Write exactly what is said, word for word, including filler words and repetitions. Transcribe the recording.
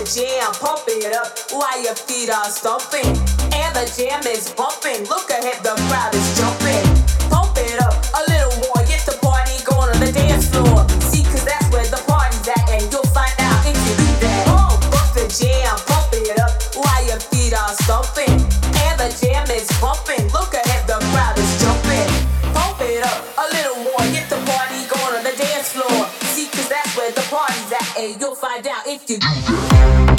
jam, pump it up while your feet are stomping. And the jam is bumping. Look ahead, the crowd is jumping. Pump it up a little more, get the party going on the dance floor. See, cause that's where the party's at, and you'll find out if you do that. Oh, bump the jam, pump it up while your feet are stomping. And the jam is bumping. Look ahead, the crowd is jumping. Pump it up a little more, get the party going on the dance floor. See, cause that's where the party's at, and you'll find out if you do that.